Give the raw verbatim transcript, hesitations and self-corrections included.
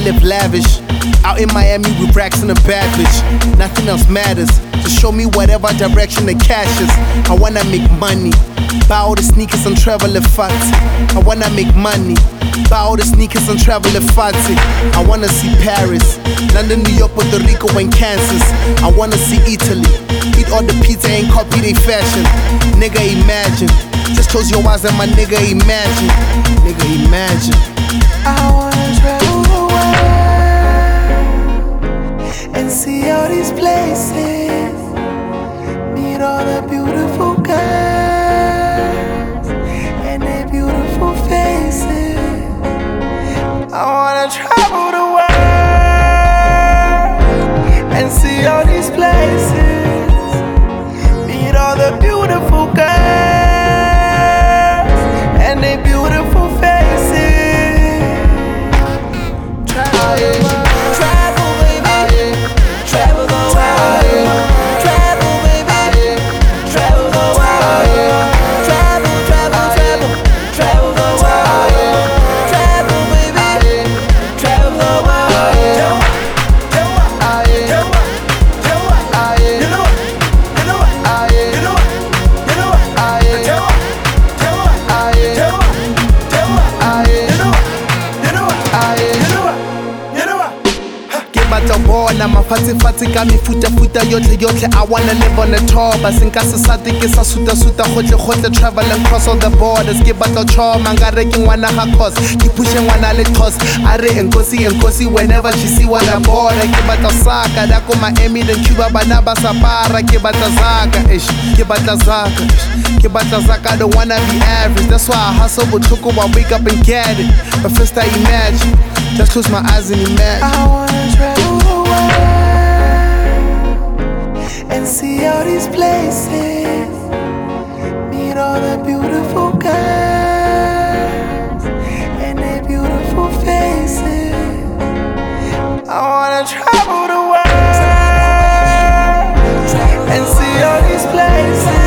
live lavish. Out in Miami with racks and a bad bitch. Nothing else matters. Just show me whatever direction the cash is. I wanna make money. Buy all the sneakers and travel the fats. I wanna make money. Buy all the sneakers and travel the fats. I wanna see Paris, London, New York, Puerto Rico, and Kansas. I wanna see Italy. Eat all the pizza and copy they fashion. Nigga, imagine. Just close your eyes and my nigga, imagine. Nigga, imagine. I wanna travel the world and see all these places. Meet all the beautiful girls and their beautiful faces. I wanna travel the world and see all these places. Meet all the beautiful girls and their beautiful faces. Travel the world, travel baby, travel the world. Travel baby, travel the world. Travel, travel, travel, travel the world. Travel baby, travel the world. You know what? You know what? You know what? You know what? You know what? You know what? You know what? You know what? You know what? You know what? You know what? You know what? Ke batla bona mafatshe-fatshe ka mefuta-futa yotlhe yotlhe. I wanna live on the top. A se nka se sate ke sa suta-suta gotle-gotle. Travel and cross all the borders. Ke batla choma nkare ke ngwana ga cause. Ke pushe ngwana le toss. A re enkosi enkosi whenever she see what I bought. Ke batla saka da ko Miami then Cuba bana ba sa para. Ke batla zaka ish. Ke batla zaka ish. Ke batla zaka. I don't wanna be average. That's why I hustle botlhoko. I wake up and get it. But first I imagine. Just close my eyes and imagine. I wanna travel the world and see all these places. Meet all the beautiful girls and their beautiful faces. I wanna travel the world and see all these places.